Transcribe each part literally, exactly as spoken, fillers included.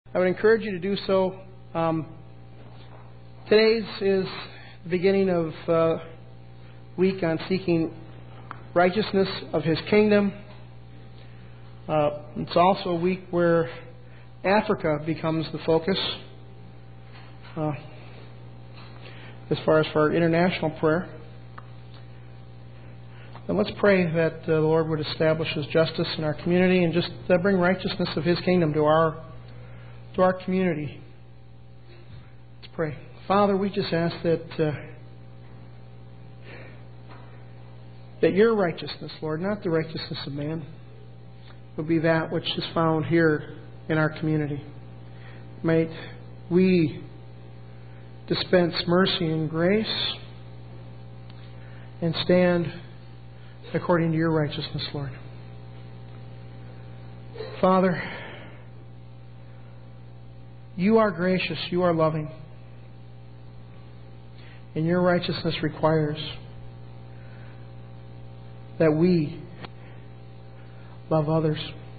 I would encourage you to do so. Um, today's is the beginning of uh, week on seeking righteousness of His kingdom. Uh, it's also a week where Africa becomes the focus uh, as far as for our international prayer. And let's pray that uh, the Lord would establish His justice in our community and just uh, bring righteousness of His kingdom to our to our community. Let's pray. Father, we just ask that uh, that Your righteousness, Lord, not the righteousness of man, would be that which is found here in our community. Might we dispense mercy and grace and stand according to Your righteousness, Lord. Father, You are gracious, You are loving, and Your righteousness requires that we love others.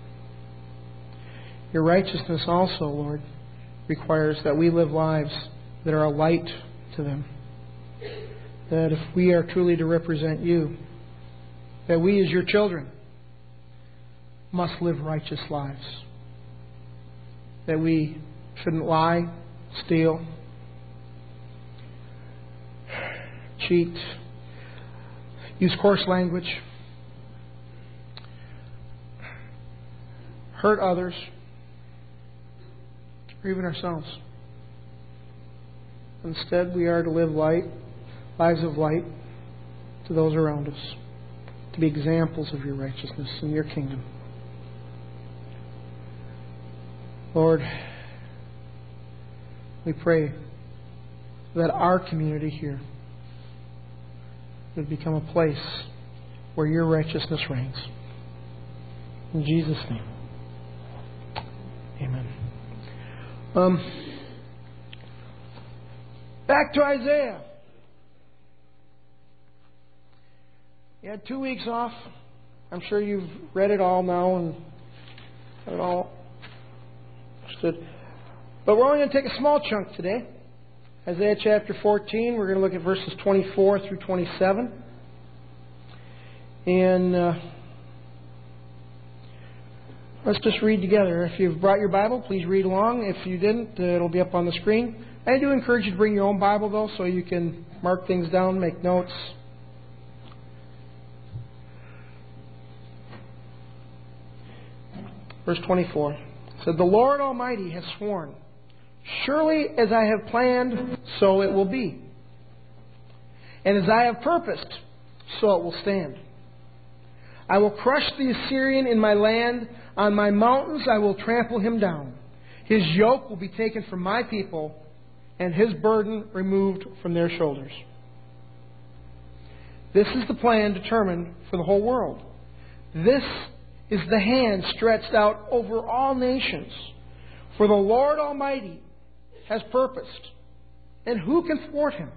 Your righteousness also, Lord, requires that we live lives that are a light to them. That if we are truly to represent You, that we as Your children must live righteous lives. That we shouldn't lie, steal, cheat, use coarse language, hurt others, or even ourselves. Instead, we are to live light, lives of light to those around us, to be examples of Your righteousness and Your kingdom. Lord, we pray that our community here would become a place where Your righteousness reigns. In Jesus' name, amen. Um, back to Isaiah. You had two weeks off. I'm sure you've read it all now and got it all understood. But we're only going to take a small chunk today. Isaiah chapter fourteen. We're going to look at verses twenty-four through twenty-seven. And uh, let's just read together. If you've brought your Bible, please read along. If you didn't, uh, it'll be up on the screen. I do encourage you to bring your own Bible, though, so you can mark things down, make notes. Verse twenty-four said, "The Lord Almighty has sworn, surely as I have planned, so it will be. And as I have purposed, so it will stand. I will crush the Assyrian in my land. On my mountains I will trample him down. His yoke will be taken from my people, and his burden removed from their shoulders." This is the plan determined for the whole world. This is the hand stretched out over all nations. For the Lord Almighty has purposed, and who can thwart Him?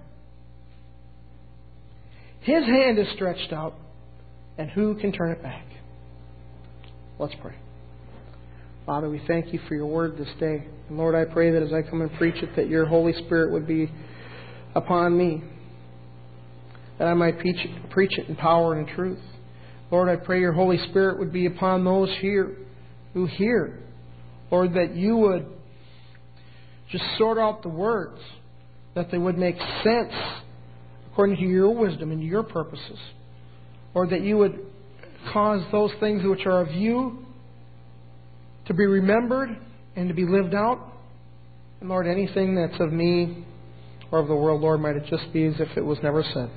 His hand is stretched out, and who can turn it back? Let's pray. Father, we thank You for Your word this day. And Lord, I pray that as I come and preach it, that Your Holy Spirit would be upon me, that I might preach it, preach it in power and in truth. Lord, I pray Your Holy Spirit would be upon those here who hear. Lord, that You would just sort out the words, that they would make sense according to Your wisdom and Your purposes. Lord, that You would cause those things which are of You to be remembered and to be lived out. And Lord, anything that's of me or of the world, Lord, might it just be as if it was never said.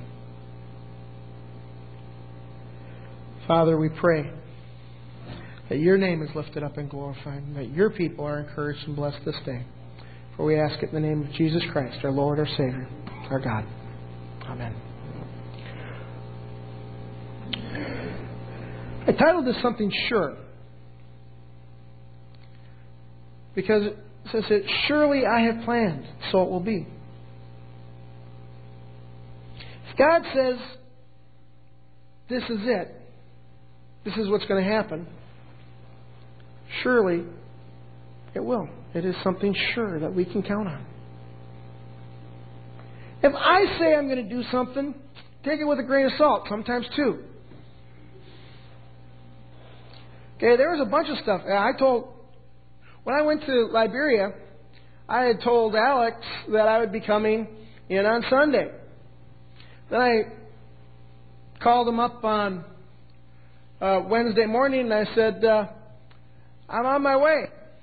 Father, we pray that Your name is lifted up and glorified, and that Your people are encouraged and blessed this day. For we ask it in the name of Jesus Christ, our Lord, our Savior, our God. Amen. I titled this something sure, because it says that surely I have planned, so it will be. If God says this is it, this is what's going to happen, surely It will. It is something sure that we can count on. If I say I'm going to do something, take it with a grain of salt, sometimes two. Okay, there was a bunch of stuff. I told, when I went to Liberia, I had told Alex that I would be coming in on Sunday. Then I called him up on uh, Wednesday morning and I said, uh, I'm on my way.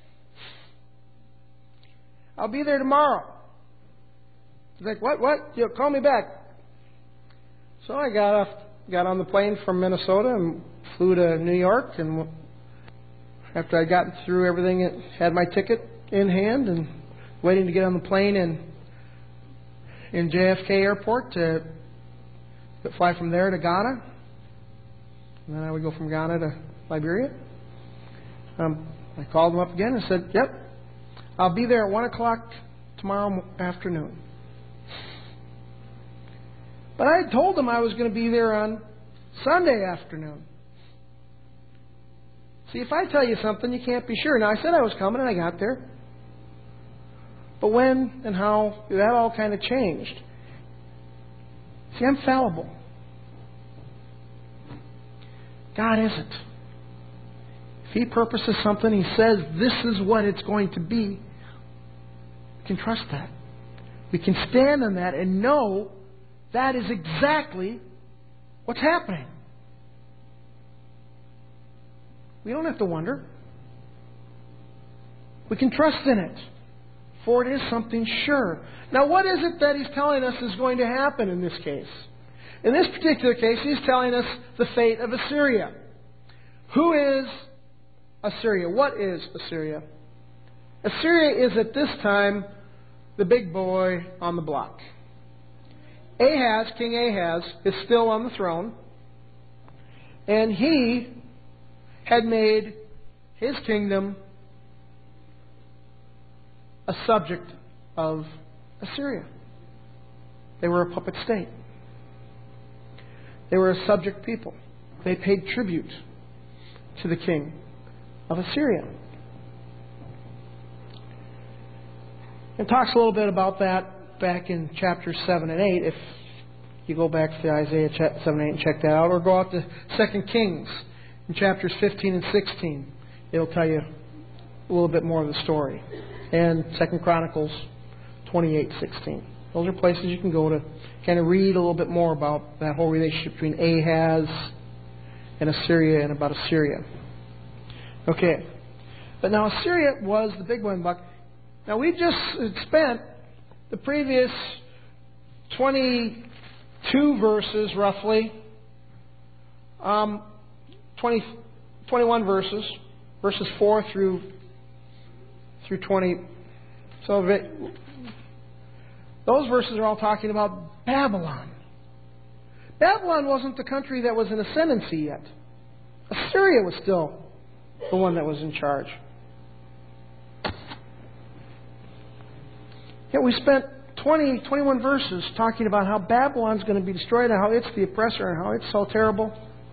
I'll be there tomorrow. He's like, what, what? You call me back. So I got off, got on the plane from Minnesota and flew to New York. And after I got through everything, had my ticket in hand and waiting to get on the plane in in J F K Airport to fly from there to Ghana. And then I would go from Ghana to Liberia. Um, I called him up again and said, yep, I'll be there at one o'clock tomorrow afternoon. But I had told him I was going to be there on Sunday afternoon. See, if I tell you something, you can't be sure. Now, I said I was coming and I got there. But when and how, that all kind of changed. See, I'm fallible. God isn't. If He purposes something, He says this is what it's going to be, we can trust that. We can stand on that and know that is exactly what's happening. We don't have to wonder. We can trust in it. For it is something sure. Now, what is it that He's telling us is going to happen in this case? In this particular case, He's telling us the fate of Assyria. Who is Assyria? What is Assyria? Assyria is at this time the big boy on the block. Ahaz, King Ahaz, is still on the throne. And he had made his kingdom a subject of Assyria. They were a puppet state. They were a subject people. They paid tribute to the king of Assyria. It talks a little bit about that back in chapters seven and eight. If you go back to Isaiah seven and eight and check that out, or go out to Second Kings in chapters fifteen and sixteen. It'll tell you a little bit more of the story. And Second Chronicles twenty-eight sixteen. Those are places you can go to kind of read a little bit more about that whole relationship between Ahaz and Assyria and about Assyria. Okay. But now Assyria was the big one. Now we just spent the previous twenty-two verses roughly, um, twenty, twenty-one verses, verses four through through twenty. So those verses are all talking about Babylon. Babylon wasn't the country that was in ascendancy yet. Assyria was still the one that was in charge. Yet we spent twenty, twenty-one verses talking about how Babylon's going to be destroyed and how it's the oppressor and how it's so terrible.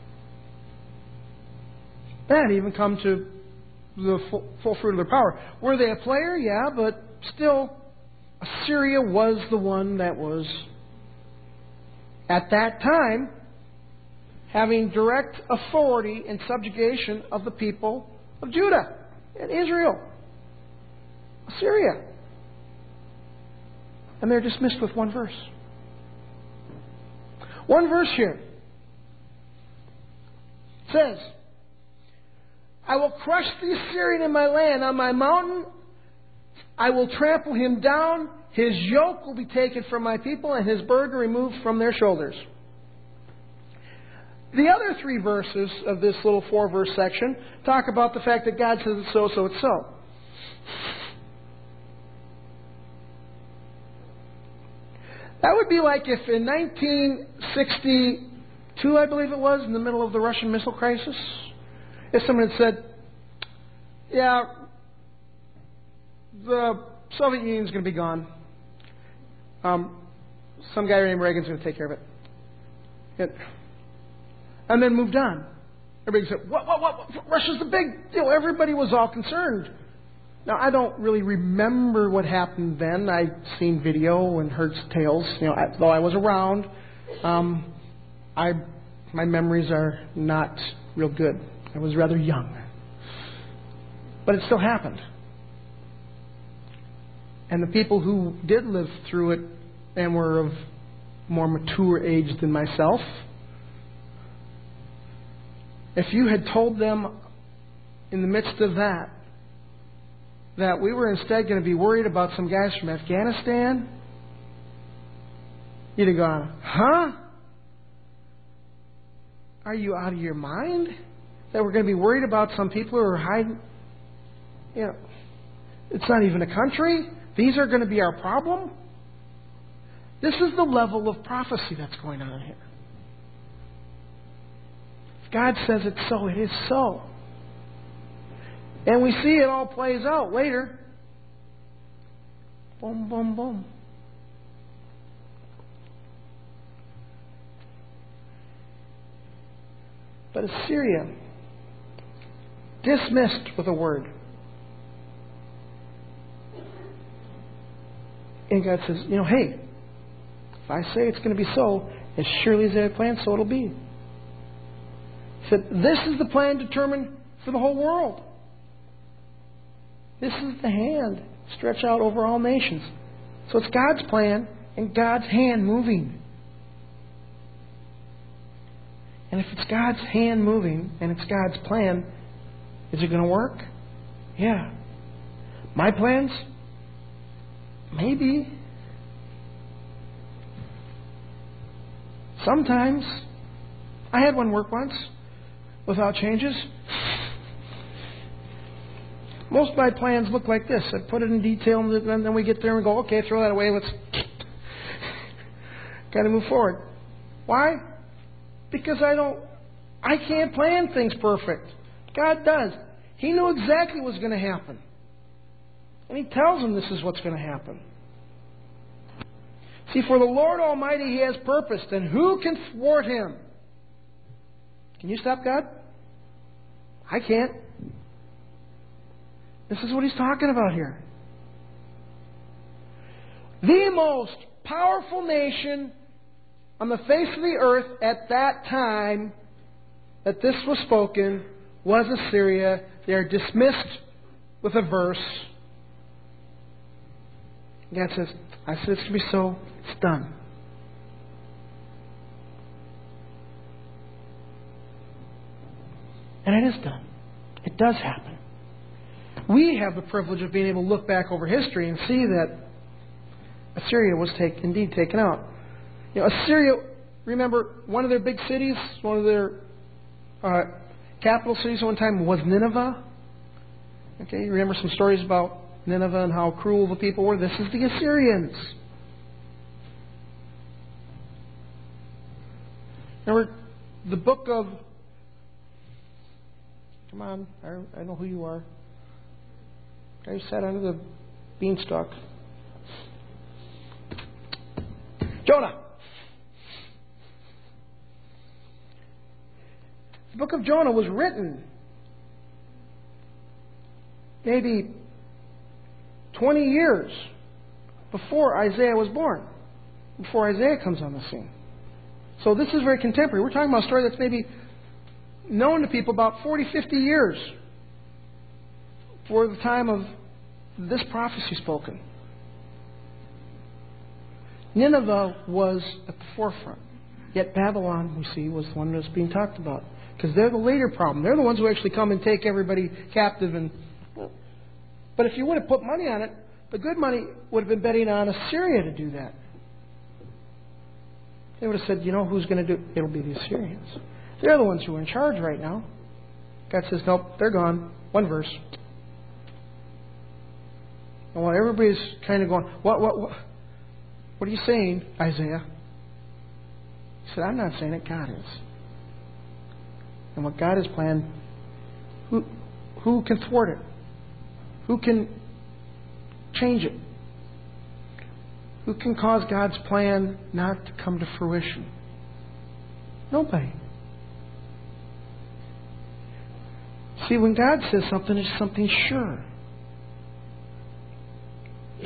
That even come to the full, full fruit of their power. Were they a player? Yeah, but still, Assyria was the one that was, at that time, having direct authority and subjugation of the people of Judah and Israel. Assyria. And they're dismissed with one verse. One verse here. It says, I will crush the Assyrian in my land, on my mountain. I will trample him down. His yoke will be taken from my people, and his burden removed from their shoulders. The other three verses of this little four-verse section talk about the fact that God says it's so, so it's so. That would be like if in nineteen sixty-two, I believe it was, in the middle of the Russian missile crisis, if someone had said, yeah, the Soviet Union's going to be gone. Um, some guy named Reagan's going to take care of it. it. And then moved on. Everybody said, what, what, what? Russia's the big deal. Everybody was all concerned. Now, I don't really remember what happened then. I'd seen video and heard tales. You know, I, though I was around, um, I my memories are not real good. I was rather young. But it still happened. And the people who did live through it and were of more mature age than myself, if you had told them in the midst of that, that we were instead going to be worried about some guys from Afghanistan, you'd have gone, huh? Are you out of your mind? That we're going to be worried about some people who are hiding? You know, it's not even a country. These are going to be our problem. This is the level of prophecy that's going on here. If God says it's so, it is so. And we see it all plays out later. Boom, boom, boom. But Assyria, dismissed with a word. And God says, you know, hey, if I say it's going to be so, as surely as I plan, so it'll be. He said, this is the plan determined for the whole world. This is the hand stretched out over all nations. So it's God's plan and God's hand moving. And if it's God's hand moving and it's God's plan, is it going to work? Yeah. My plans? Maybe. Sometimes. I had one work once without changes. Most of my plans look like this. I put it in detail and then we get there and go, okay, throw that away. Let's got to move forward. Why? Because I don't, I can't plan things perfect. God does. He knew exactly what was going to happen. And He tells them this is what's going to happen. See, for the Lord Almighty He has purposed, and who can thwart Him? Can you stop God? I can't. This is what He's talking about here. The most powerful nation on the face of the earth at that time that this was spoken was Assyria. They are dismissed with a verse. God says, I said it's going to be so. It's done. And it is done. It does happen. We have the privilege of being able to look back over history and see that Assyria was take, indeed taken out. You know, Assyria, remember, one of their big cities, one of their uh, capital cities at one time was Nineveh. Okay, you remember some stories about Nineveh and how cruel the people were? This is the Assyrians. Remember the book of... Come on, I, I know who you are. I sat under the beanstalk. Jonah. The book of Jonah was written maybe twenty years before Isaiah was born, before Isaiah comes on the scene. So this is very contemporary. We're talking about a story that's maybe known to people about forty, fifty years for the time of this prophecy spoken. Nineveh was at the forefront. Yet Babylon, we see, was the one that's being talked about. Because they're the later problem. They're the ones who actually come and take everybody captive. And But if you would have put money on it, the good money would have been betting on Assyria to do that. They would have said, you know who's going to do it? It'll be the Assyrians. They're the ones who are in charge right now. God says, nope, they're gone. One verse. And while everybody's kind of going, what, what, what? What are you saying, Isaiah? He said, I'm not saying it, God is. And what God has planned, who, who can thwart it? Who can change it? Who can cause God's plan not to come to fruition? Nobody. See, when God says something, it's something sure.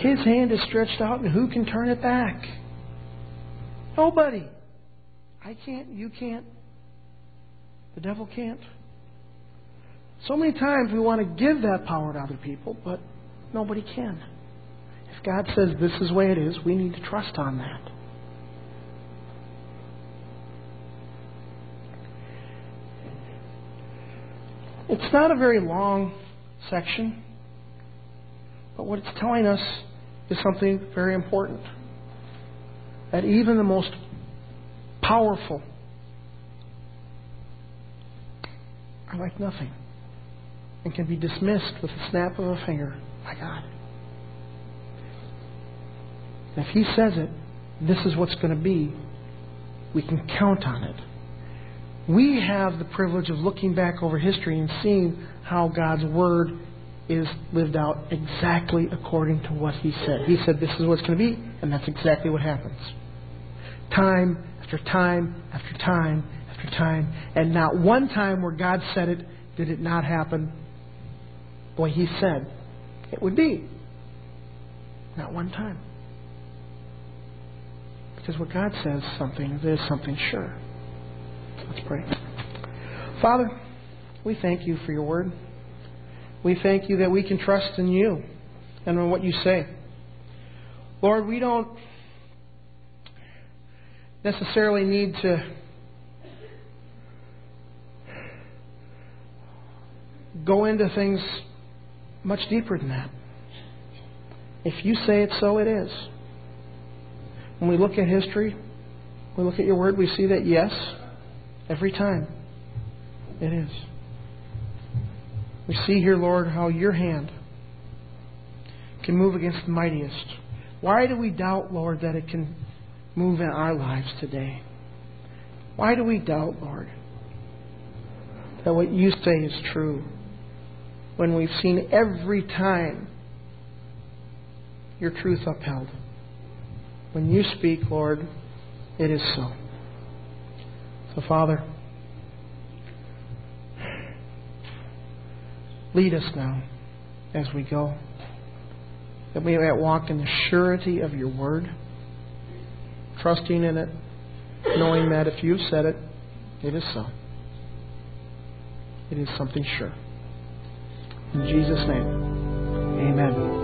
His hand is stretched out, and who can turn it back? Nobody. I can't. You can't. The devil can't. So many times we want to give that power to other people, but nobody can. If God says this is the way it is, we need to trust on that. It's not a very long section, but what it's telling us is something very important. That even the most powerful are like nothing and can be dismissed with a snap of a finger by God. And if He says it, this is what's going to be, we can count on it. We have the privilege of looking back over history and seeing how God's Word is lived out exactly according to what He said. He said this is what's going to be, and that's exactly what happens. Time after time after time after time. And not one time where God said it did it not happen the way He said it would be. Not one time. Because what God says something, there's something sure. Let's pray. Father, we thank You for Your Word. We thank You that we can trust in You and in what You say. Lord, we don't necessarily need to go into things much deeper than that. If You say it, so it is. When we look at history, we look at Your Word, we see that yes, every time it is. We see here, Lord, how Your hand can move against the mightiest. Why do we doubt, Lord, that it can move in our lives today? Why do we doubt, Lord, that what You say is true when we've seen every time Your truth upheld? When You speak, Lord, it is so. So, Father, lead us now as we go, that we might walk in the surety of Your Word, trusting in it, knowing that if You said it, it is so. It is something sure. In Jesus' name, amen.